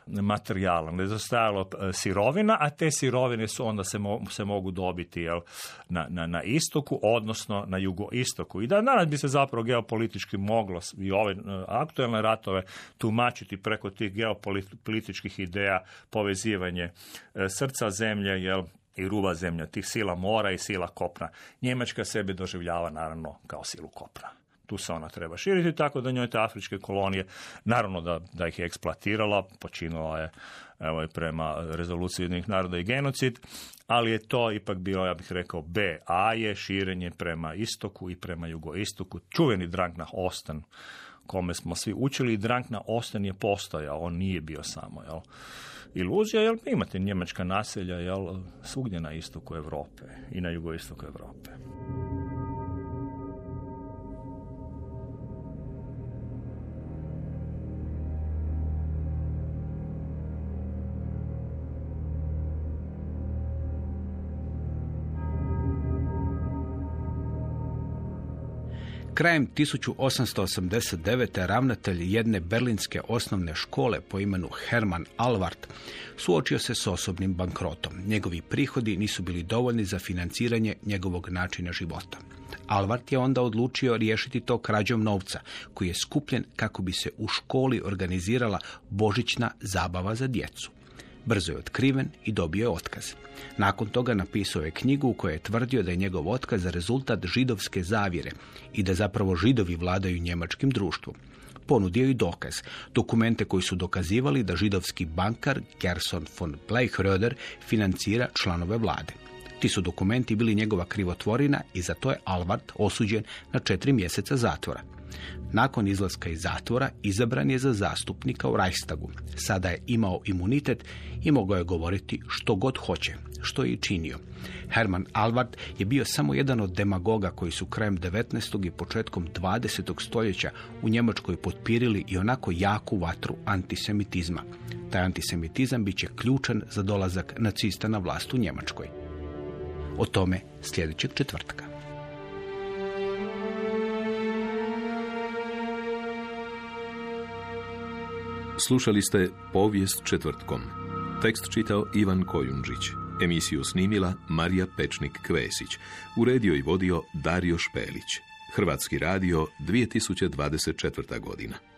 materijala, nedostajalo sirovina, a te sirovine su onda se, mo, se mogu dobiti jel, na, na, na istoku, odnosno na jugoistoku. I da danas bi se zapravo geopolitički moglo i ove aktualne ratove tumačiti preko tih geopolitičkih ideja, povezivanje srca zemlje, jel, i ruba zemlja, tih sila mora i sila kopna. Njemačka sebe doživljava naravno kao silu kopna. Tu se ona treba širiti, tako da njoj te afričke kolonije, naravno da, da ih je eksploatirala, počinila je evo, prema rezoluciji Ujedinjenih naroda i genocid, ali je to ipak bilo, ja bih rekao, B. A je širenje prema istoku i prema jugoistoku. Čuveni Drang nach Osten, kome smo svi učili, i Drang nach Osten je postojao, on nije bio samo, jel, iluzija, jer imate njemačka naselja, jel, svugdje na istoku Europe i na jugoistoku Europe.
Krajem tisuću osamsto osamdeset devete. ravnatelj jedne berlinske osnovne škole po imenu Hermann Alvart suočio se s osobnim bankrotom. Njegovi prihodi nisu bili dovoljni za financiranje njegovog načina života. Alvart je onda odlučio riješiti to krađom novca, koji je skupljen kako bi se u školi organizirala božićna zabava za djecu. Brzo je otkriven i dobio je otkaz. Nakon toga napisao je knjigu u kojoj je tvrdio da je njegov otkaz rezultat židovske zavjere i da zapravo židovi vladaju njemačkim društvom. Ponudio je i dokaz, dokumente koji su dokazivali da židovski bankar Gerson von Bleichroeder financira članove vlade. Ti su dokumenti bili njegova krivotvorina i za to je Alvart osuđen na četiri mjeseca zatvora. Nakon izlaska iz zatvora izabran je za zastupnika u Reichstagu. Sada je imao imunitet i mogao je govoriti što god hoće, što je i činio. Hermann Alvart je bio samo jedan od demagoga koji su krajem devetnaestog i početkom dvadesetog stoljeća u Njemačkoj potpirili i onako jaku vatru antisemitizma. Taj antisemitizam bit će ključan za dolazak nacista na vlast u Njemačkoj. O tome sljedećeg četvrtka.
Slušali ste Povijest četvrtkom. Tekst čitao Ivan Kojundžić. Emisiju snimila Marija Pečnik-Kvesić. Uredio i vodio Dario Špelić. Hrvatski radio, dvije tisuće dvadeset četvrta godina.